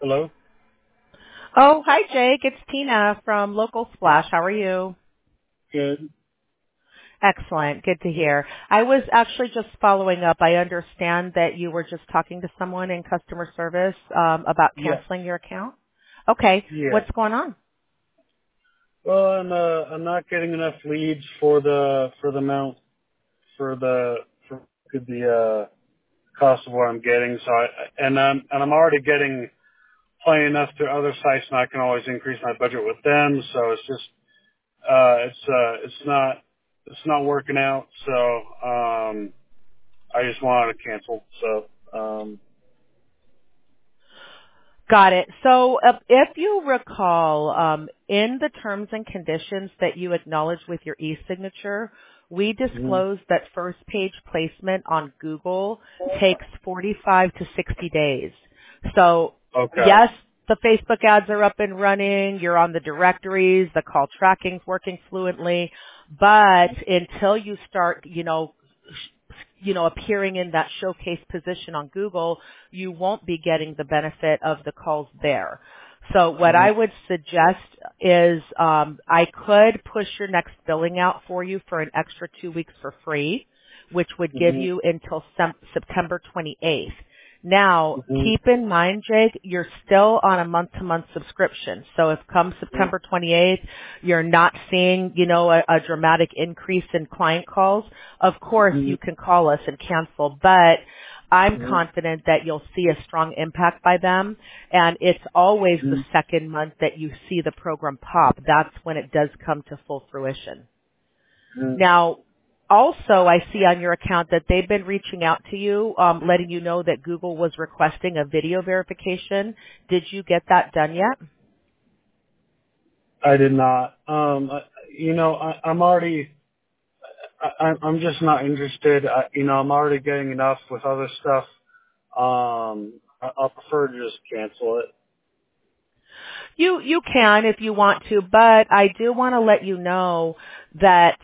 Hello? Oh, hi, Jake. It's Tina from Local Splash. How are you? Good. Excellent. Good to hear. I was actually just following up. I understand that you were just talking to someone in customer service about Yes. canceling your account. Okay. Yeah. What's going on? Well, I'm not getting enough leads for the amount for the cost of what I'm getting. So I'm already getting plenty enough to other sites, and I can always increase my budget with them. So it's just it's not working out. So I just wanted to cancel. So Got it. So if you recall, in the terms and conditions that you acknowledge with your e-signature, we hmm disclose that first page placement on Google takes 45 to 60 days. So okay. yes, the Facebook ads are up and running, you're on the directories, the call tracking's working fluently, but until you start, appearing in that showcase position on Google, you won't be getting the benefit of the calls there. So what hmm I would suggest is I could push your next billing out for you for an extra 2 weeks for free, which would give hmm you until September 28th. Now, hmm keep in mind, Jake, you're still on a month-to-month subscription. So if come September 28th, you're not seeing, a dramatic increase in client calls, of course hmm you can call us and cancel, but I'm hmm confident that you'll see a strong impact by them. And it's always the hmm second month that you see the program pop. That's when it does come to full fruition. Now, also, I see on your account that they've been reaching out to you, letting you know that Google was requesting a video verification. Did you get that done yet? I did not. I'm already. I'm just not interested. I'm already getting enough with other stuff. I'll prefer to just cancel it. You can if you want to, but I do want to let you know that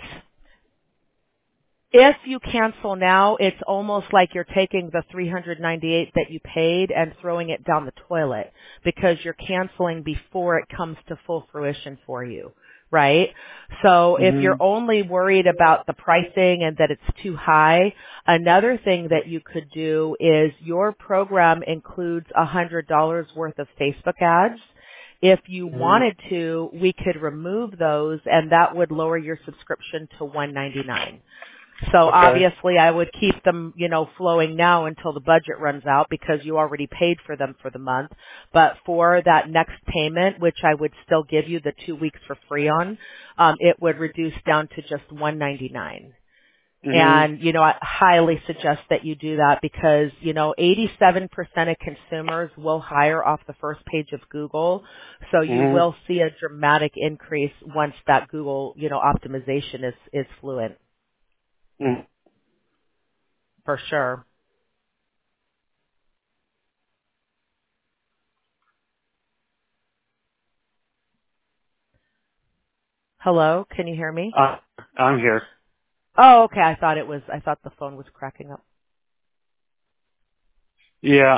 if you cancel now, it's almost like you're taking the $398 that you paid and throwing it down the toilet because you're canceling before it comes to full fruition for you, right? So if hmm you're only worried about the pricing and that it's too high, another thing that you could do is your program includes $100 worth of Facebook ads. If you hmm wanted to, we could remove those and that would lower your subscription to $199. So Okay. obviously I would keep them, flowing now until the budget runs out because you already paid for them for the month. But for that next payment, which I would still give you the 2 weeks for free on, it would reduce down to just $199. hmm And, I highly suggest that you do that because, 87% of consumers will hire off the first page of Google. So you hmm will see a dramatic increase once that Google, optimization is fluent hmm for sure. Hello, can you hear me? I'm here. Oh, okay. I thought the phone was cracking up. Yeah,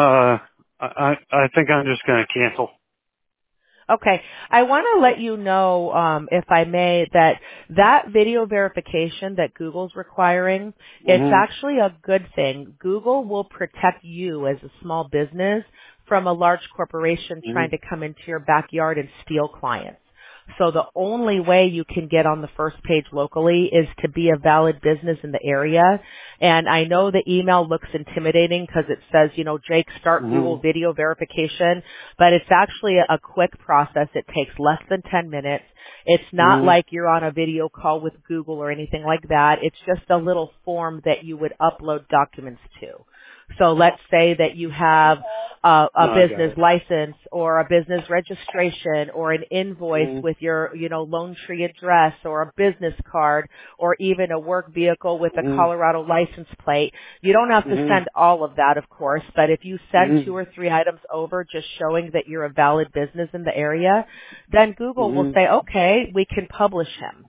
I think I'm just gonna cancel. Okay. I want to let you know, if I may, that video verification that Google's requiring, it's hmm actually a good thing. Google will protect you as a small business from a large corporation hmm trying to come into your backyard and steal clients. So the only way you can get on the first page locally is to be a valid business in the area. And I know the email looks intimidating because it says, Jake, start hmm Google video verification, but it's actually a quick process. It takes less than 10 minutes. It's not hmm like you're on a video call with Google or anything like that. It's just a little form that you would upload documents to. So let's say that you have a No, I got business it. license or a business registration or an invoice hmm with your, Lone Tree address or a business card or even a work vehicle with a hmm Colorado license plate. You don't have to hmm send all of that, of course, but if you send hmm 2 or 3 items over just showing that you're a valid business in the area, then Google will hmm say, okay, we can publish him.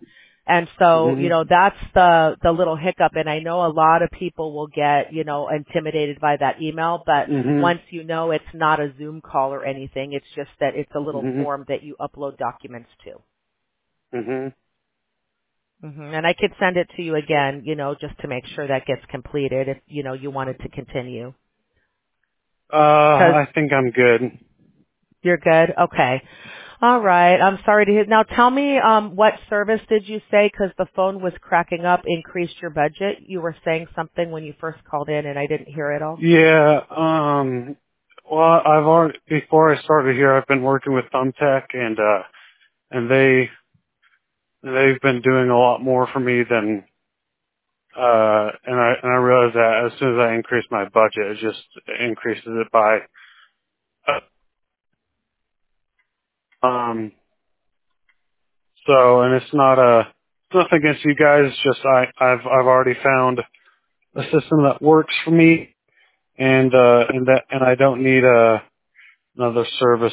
And so, Mhm. that's the little hiccup. And I know a lot of people will get, intimidated by that email, but Mhm. once it's not a Zoom call or anything, it's just that it's a little Mhm. form that you upload documents to. Mhm. And I could send it to you again, just to make sure that gets completed if, you wanted to continue. Because I think I'm good. you're good? Okay. All right. I'm sorry to hear. Now tell me, what service did you say? Because the phone was cracking up, increased your budget. You were saying something when you first called in and I didn't hear it all. Yeah. Well, I've already before I started here, I've been working with Thumbtack, and they've been doing a lot more for me than and I realized that as soon as I increase my budget, it just increases it by um. So, and it's nothing against you guys. It's just I've already found a system that works for me, and I don't need another service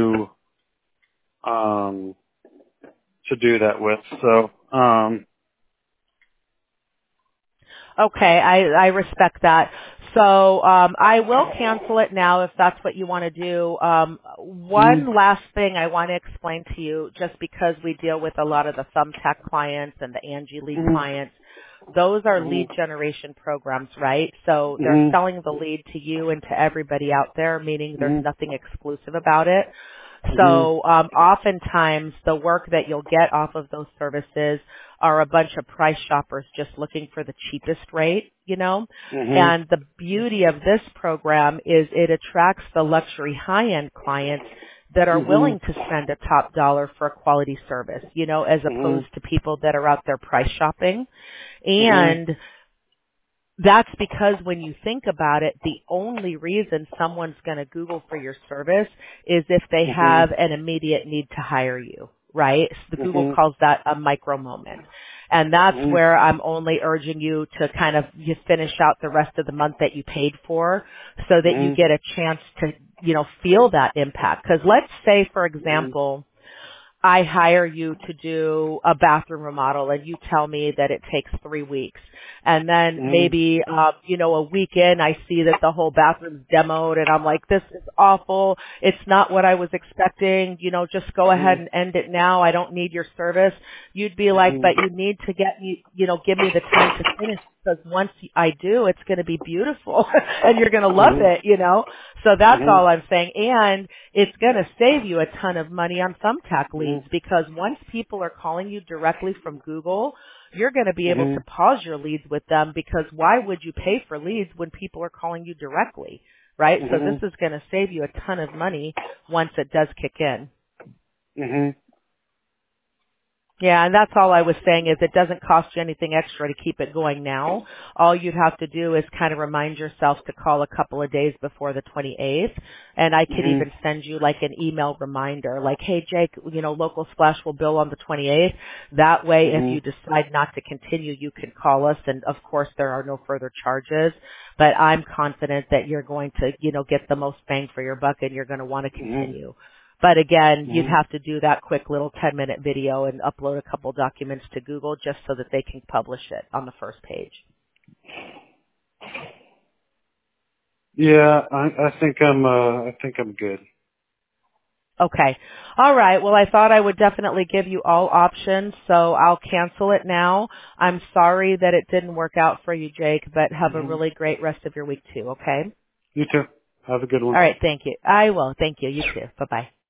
um to do that with. So, Okay, I respect that. So I will cancel it now if that's what you want to do. mm, One last thing I want to explain to you, just because we deal with a lot of the Thumbtack clients and the Angie Lead mm, clients, those are mm, lead generation programs, right? So they're mm, selling the lead to you and to everybody out there, meaning there's mm, nothing exclusive about it. mm, So oftentimes the work that you'll get off of those services are a bunch of price shoppers just looking for the cheapest rate, mm, And the beauty of this program is it attracts the luxury high-end clients that are mm, willing to spend a top dollar for a quality service, as opposed mm, to people that are out there price shopping. mm, And that's because when you think about it, the only reason someone's going to Google for your service is if they mm, have an immediate need to hire you, right? So the Google mm, calls that a micro moment. And that's mm, where I'm only urging you to kind of you finish out the rest of the month that you paid for so that you mm, get a chance to, feel that impact. Because let's say, for mm, example, I hire you to do a bathroom remodel and you tell me that it takes 3 weeks. And then mm, maybe, a week in I see that the whole bathroom's demoed and I'm like, this is awful. It's not what I was expecting. Just go ahead mm, and end it now. I don't need your service. You'd be like, but you need to get me, give me the time to finish because once I do, it's going to be beautiful and you're going to love mm, it. So that's mm, all I'm saying. And it's going to save you a ton of money on Thumbtack leads mm, because once people are calling you directly from Google, you're going to be able to mm, pause your leads with them because why would you pay for leads when people are calling you directly, right? So this mm, is going to save you a ton of money once it does kick in. mm. Yeah, and that's all I was saying is it doesn't cost you anything extra to keep it going now. All you'd have to do is kind of remind yourself to call a couple of days before the 28th, and I could Mhm. even send you like an email reminder like, hey Jake, Local Splash will bill on the 28th. That way if you Mhm. decide not to continue, you can call us and of course there are no further charges, but I'm confident that you're going to, get the most bang for your buck and you're going to want to Mhm. continue. But again, you'd Mhm. have to do that quick little 10-minute video and upload a couple documents to Google just so that they can publish it on the first page. Yeah, I think I'm good. Okay. All right. Well, I thought I would definitely give you all options, so I'll cancel it now. I'm sorry that it didn't work out for you, Jake, but have a Mhm. really great rest of your week too, okay? You too. Have a good one. All right. Thank you. I will. Thank you. You too. Bye-bye.